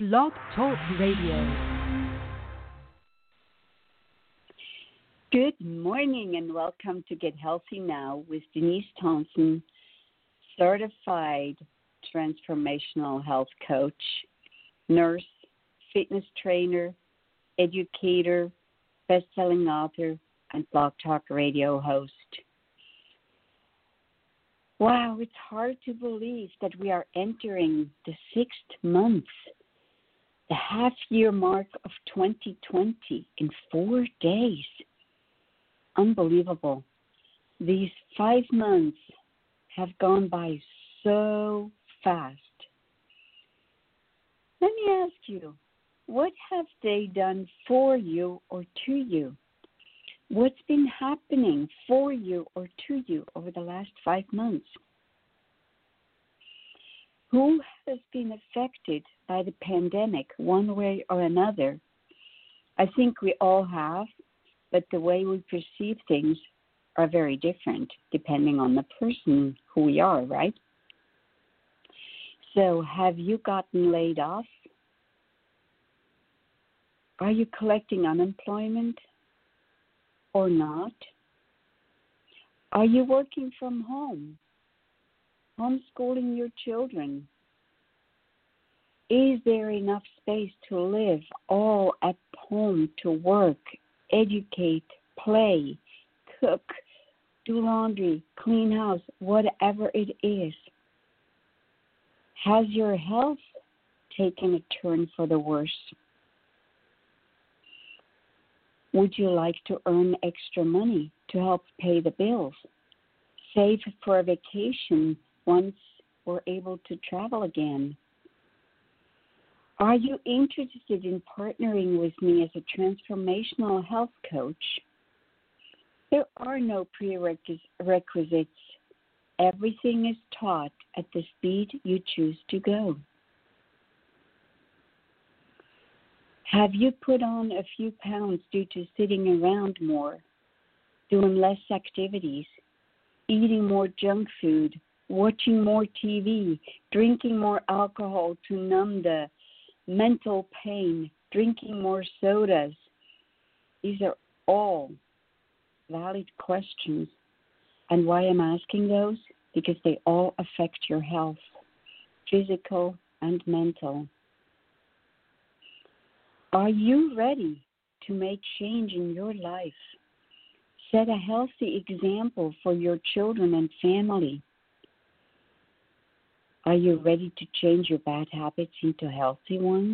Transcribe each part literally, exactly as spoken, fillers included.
Blog Talk Radio. Good morning and welcome to Get Healthy Now with Denise Thompson, certified transformational health coach, nurse, fitness trainer, educator, best-selling author, and Blog Talk Radio host. Wow, it's hard to believe that we are entering the sixth month, the half-year mark of twenty twenty in four days. Unbelievable. These five months have gone by so fast. Let me ask you, what have they done for you or to you? What's been happening for you or to you over the last five months? Who has been affected by the pandemic one way or another? I think we all have, but the way we perceive things are very different depending on the person who we are, right? So have you gotten laid off? Are you collecting unemployment or not? Are you working from home? Homeschooling your children? Is there enough space to live all at home, to work, educate, play, cook, do laundry, clean house, whatever it is? Has your health taken a turn for the worse? Would you like to earn extra money to help pay the bills? Save for a vacation once we're able to travel again? Are you interested in partnering with me as a transformational health coach? There are no prerequisites. Everything is taught at the speed you choose to go. Have you put on a few pounds due to sitting around more, doing less activities, eating more junk food, watching more T V, drinking more alcohol to numb the mental pain, drinking more sodas? These are all valid questions. And why I'm asking those? Because they all affect your health, physical and mental. Are you ready to make change in your life? Set a healthy example for your children and family. Are you ready to change your bad habits into healthy ones?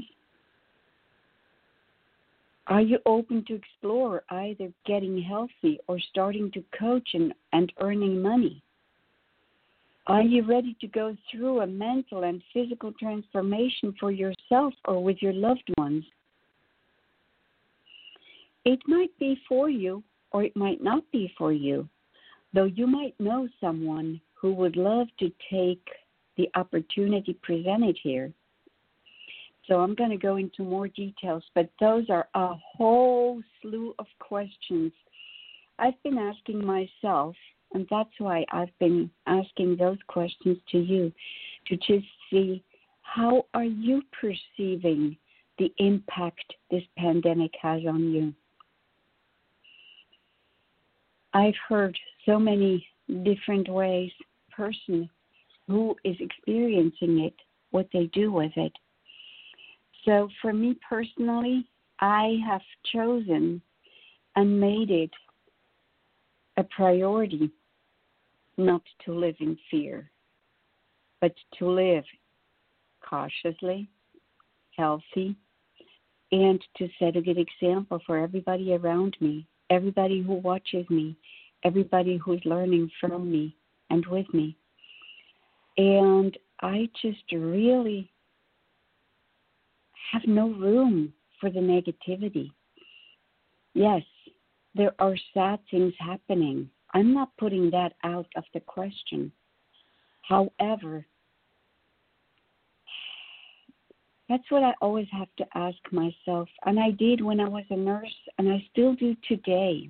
Are you open to explore either getting healthy or starting to coach and, and earning money? Are you ready to go through a mental and physical transformation for yourself or with your loved ones? It might be for you or it might not be for you, though you might know someone who would love to take the opportunity presented here. So I'm going to go into more details, but those are a whole slew of questions I've been asking myself, and that's why I've been asking those questions to you, to just see how are you perceiving the impact this pandemic has on you. I've heard so many different ways, person who is experiencing it, what they do with it. So for me personally, I have chosen and made it a priority not to live in fear, but to live cautiously, healthy, and to set a good example for everybody around me, everybody who watches me, everybody who's learning from me and with me. And I just really have no room for the negativity. Yes, there are sad things happening. I'm not putting that out of the question. However, that's what I always have to ask myself. And I did when I was a nurse, and I still do today.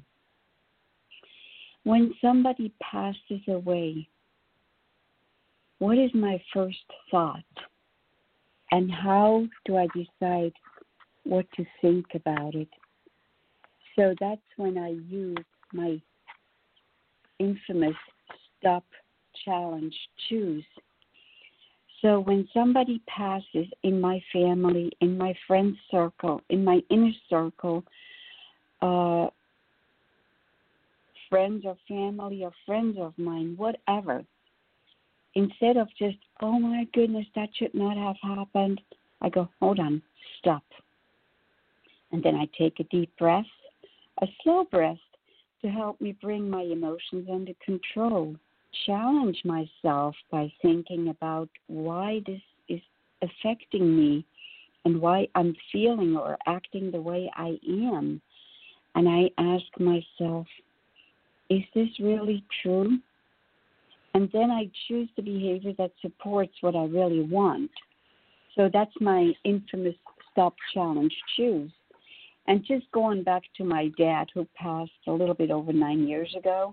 When somebody passes away, what is my first thought? And how do I decide what to think about it? So that's when I use my infamous stop, challenge, choose. So when somebody passes in my family, in my friend circle, in my inner circle, uh, friends or family or friends of mine, whatever, instead of just, oh my goodness, that should not have happened, I go, hold on, stop. And then I take a deep breath, a slow breath, to help me bring my emotions under control. Challenge myself by thinking about why this is affecting me and why I'm feeling or acting the way I am. And I ask myself, is this really true? And then I choose the behavior that supports what I really want. So that's my infamous stop, challenge, choose. And just going back to my dad, who passed a little bit over nine years ago,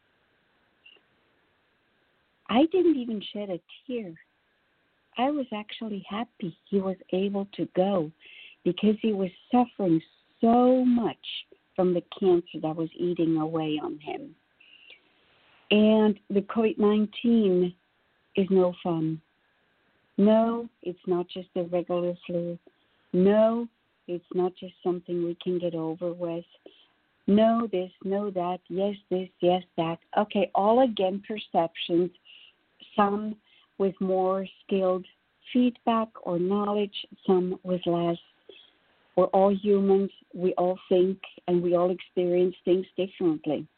I didn't even shed a tear. I was actually happy he was able to go because he was suffering so much from the cancer that was eating away on him. And the covid nineteen is no fun. No, it's not just a regular flu. No, it's not just something we can get over with. No this, no that, yes this, yes that. Okay, all again perceptions, some with more skilled feedback or knowledge, some with less. We're all humans. We all think and we all experience things differently.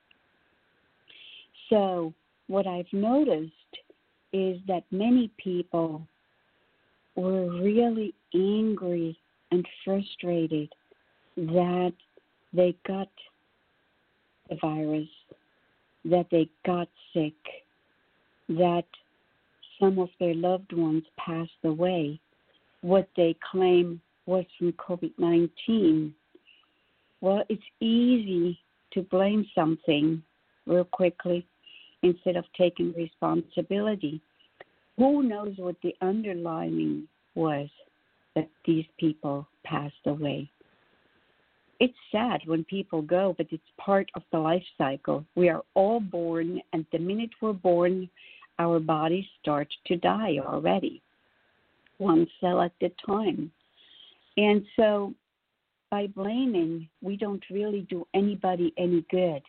So what I've noticed is that many people were really angry and frustrated that they got the virus, that they got sick, that some of their loved ones passed away, what they claim was from covid nineteen. Well, it's easy to blame something real quickly instead of taking responsibility. Who knows what the underlying was that these people passed away? It's sad when people go, but it's part of the life cycle. We are all born, and the minute we're born, our bodies start to die already, one cell at a time. And so by blaming, we don't really do anybody any good.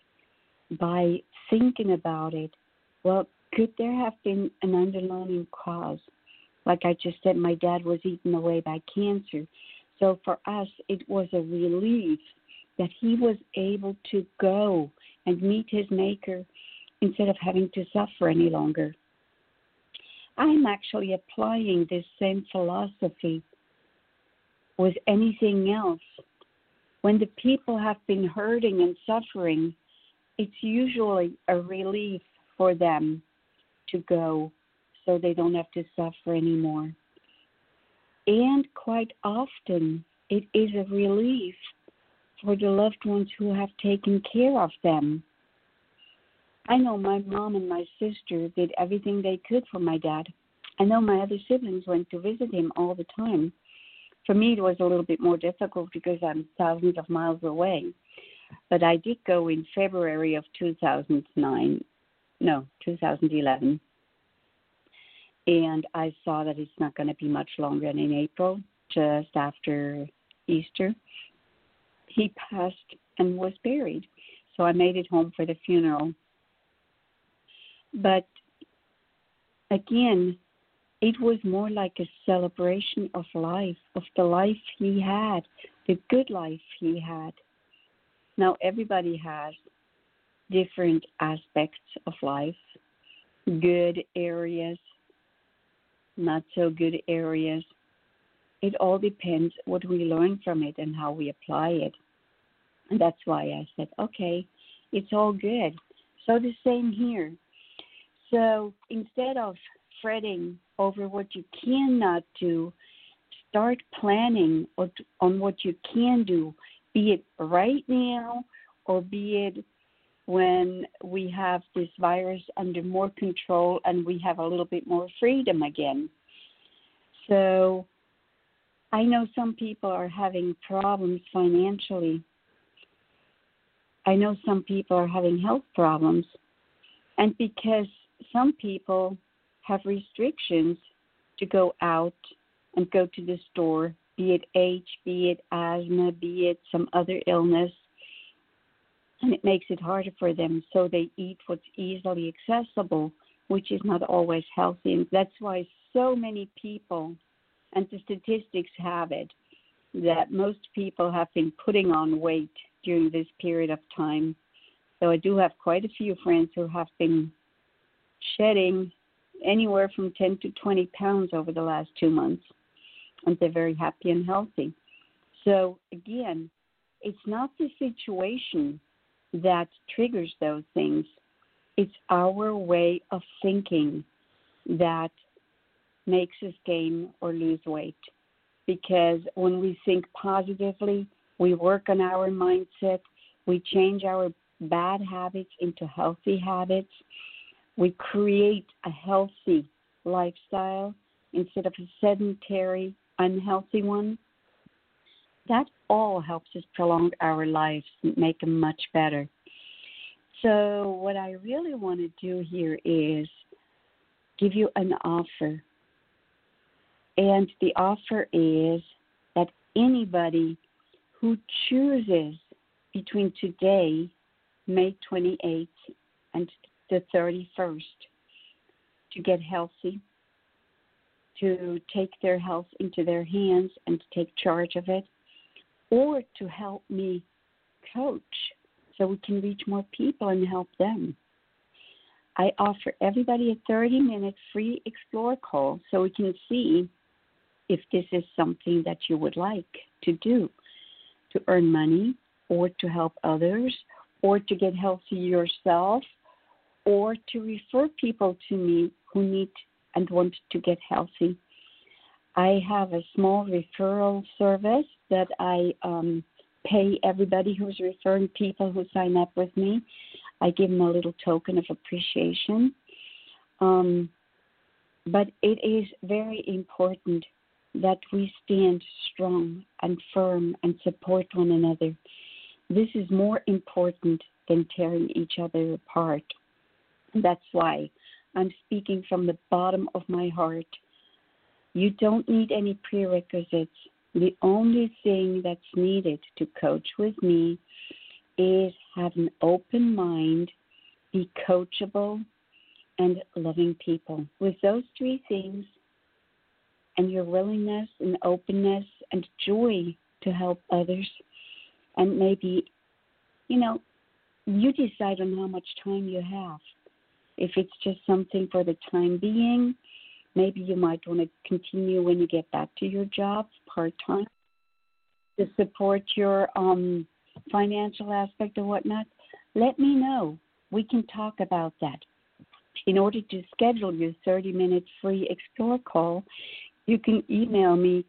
By thinking about it, well, could there have been an underlying cause? Like I just said, my dad was eaten away by cancer. So for us, it was a relief that he was able to go and meet his maker instead of having to suffer any longer. I'm actually applying this same philosophy with anything else. When the people have been hurting and suffering, it's usually a relief for them to go so they don't have to suffer anymore. And quite often, it is a relief for the loved ones who have taken care of them. I know my mom and my sister did everything they could for my dad. I know my other siblings went to visit him all the time. For me, it was a little bit more difficult because I'm thousands of miles away. But I did go in February of two thousand nine, no, two thousand eleven. And I saw that it's not going to be much longer than in April, just after Easter. He passed and was buried. So I made it home for the funeral. But again, it was more like a celebration of life, of the life he had, the good life he had. Now, everybody has different aspects of life, good areas, not so good areas. It all depends what we learn from it and how we apply it. And that's why I said, okay, it's all good. So the same here. So instead of fretting over what you cannot do, start planning on what you can do, be it right now or be it when we have this virus under more control and we have a little bit more freedom again. So I know some people are having problems financially. I know some people are having health problems. And because some people have restrictions to go out and go to the store, be it age, be it asthma, be it some other illness, and it makes it harder for them. So they eat what's easily accessible, which is not always healthy. And that's why so many people, and the statistics have it, that most people have been putting on weight during this period of time. So I do have quite a few friends who have been shedding anywhere from ten to twenty pounds over the last two months, and they're very happy and healthy. So again, it's not the situation that triggers those things. It's our way of thinking that makes us gain or lose weight. Because when we think positively, we work on our mindset, we change our bad habits into healthy habits, we create a healthy lifestyle instead of a sedentary, unhealthy one. That all helps us prolong our lives and make them much better. So what I really want to do here is give you an offer. And the offer is that anybody who chooses between today, May twenty-eighth, and the thirty-first, to get healthy, to take their health into their hands and to take charge of it, or to help me coach so we can reach more people and help them. I offer everybody a thirty-minute free Explore call so we can see if this is something that you would like to do, to earn money or to help others or to get healthy yourself or to refer people to me who need and want to get healthy. I have a small referral service that I um, pay everybody who's referring people who sign up with me. I give them a little token of appreciation. Um, but it is very important that we stand strong and firm and support one another. This is more important than tearing each other apart. That's why I'm speaking from the bottom of my heart. You don't need any prerequisites. The only thing that's needed to coach with me is have an open mind, be coachable, and loving people. With those three things, and your willingness and openness and joy to help others, and maybe, you know, you decide on how much time you have. If it's just something for the time being, maybe you might want to continue when you get back to your job part-time to support your um, financial aspect or whatnot. Let me know. We can talk about that. In order to schedule your thirty-minute free Explore call, you can email me,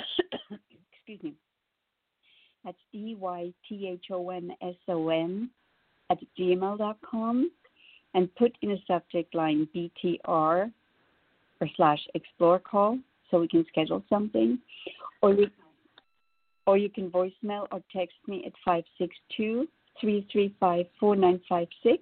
excuse me, that's D Y T H O N S O N at gmail dot com and put in a subject line B T R or slash Explore call so we can schedule something. Or you, or you can voicemail or text me at five six two, three three five, four nine five six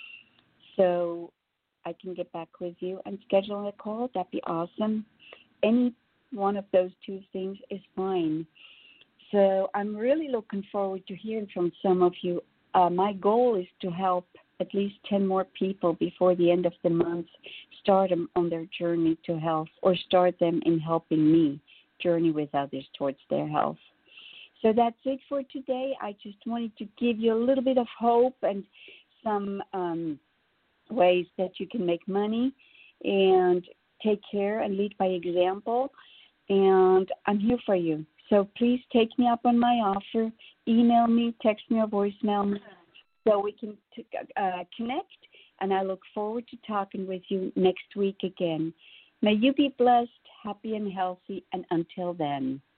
so I can get back with you and schedule a call. That'd be awesome. Any one of those two things is fine. So I'm really looking forward to hearing from some of you. Uh, my goal is to help at least ten more people before the end of the month start them on their journey to health, or start them in helping me journey with others towards their health. So that's it for today. I just wanted to give you a little bit of hope and some um, ways that you can make money and take care and lead by example. And I'm here for you. So please take me up on my offer. Email me, text me, or voicemail me so we can t- uh, connect. And I look forward to talking with you next week again. May you be blessed, happy, and healthy. And until then.